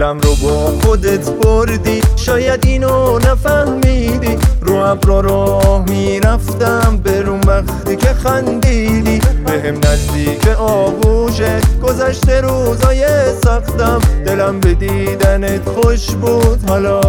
دلم رو با خودت بردی، شاید اینو نفهمیدی. رو ابرا راه میرفتم برون وقتی که خندیدی، بهم نزدیک آغوشه گذشته روزای سختم. دلم به دیدنت خوش بود، حالا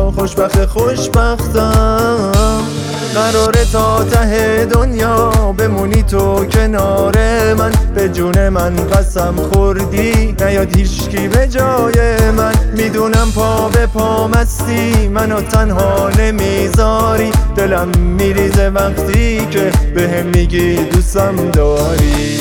خوشبختم. قراره تا ته دنیا بمونی تو کنار من، به جون من قسم خوردی نیاد هیچکی به جای من. میدونم پا به پا مستی منو تنها نمیذاری، دلم میریزه وقتی که بهم میگی دوستم داری.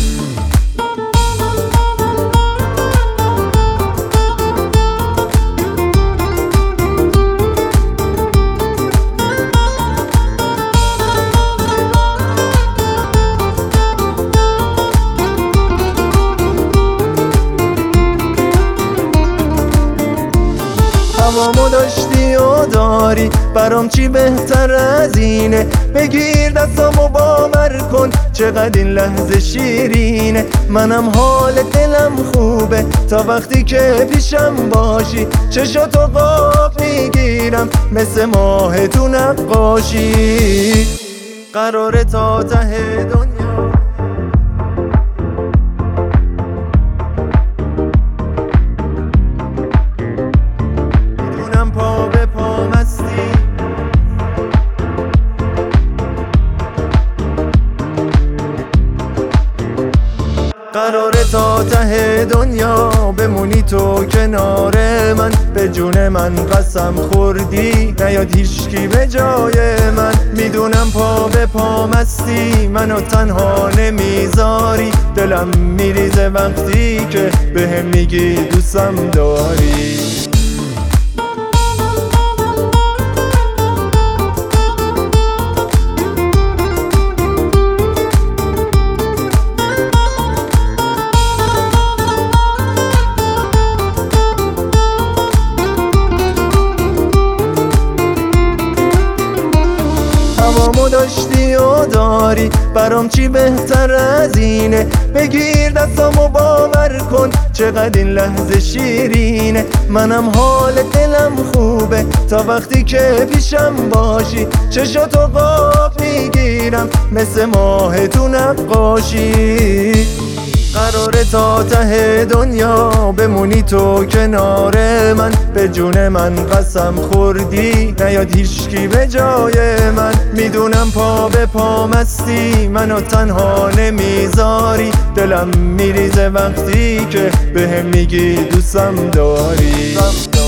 هوامو داشتی و داری، برام چی بهتر از اینه؟ بگیر دستامو باور کن چقدر این لحظه شیرینه. منم حال دلم خوبه تا وقتی که پیشم باشی، چشاتو قاب میگیرم مثل ماه تو نقاشی. قراره تا ته دنیا قراره تا ته دنیا بمونی تو کنار من، به جون من قسم خوردی نیاد هیچکی به جای من. میدونم پا به پا مستی منو تنها نمیذاری، دلم میریزه وقتی که بهم میگی دوستم داری. هوامو داشتی و داری، برام چی بهتر از اینه؟ بگیر دستامو باور کن چقدر این لحظه شیرینه. منم حال دلم خوبه تا وقتی که پیشم باشی، چشاتو قاب میگیرم مثل ماه تو نقاشی. قراره تا ته دنیا بمونی تو کنار من، به جون من قسم خوردی نیاد هیچکی به جای من. میدونم پا به پا مستی منو تنها نمیذاری، دلم میریزه وقتی که بهم میگی دوستم داری.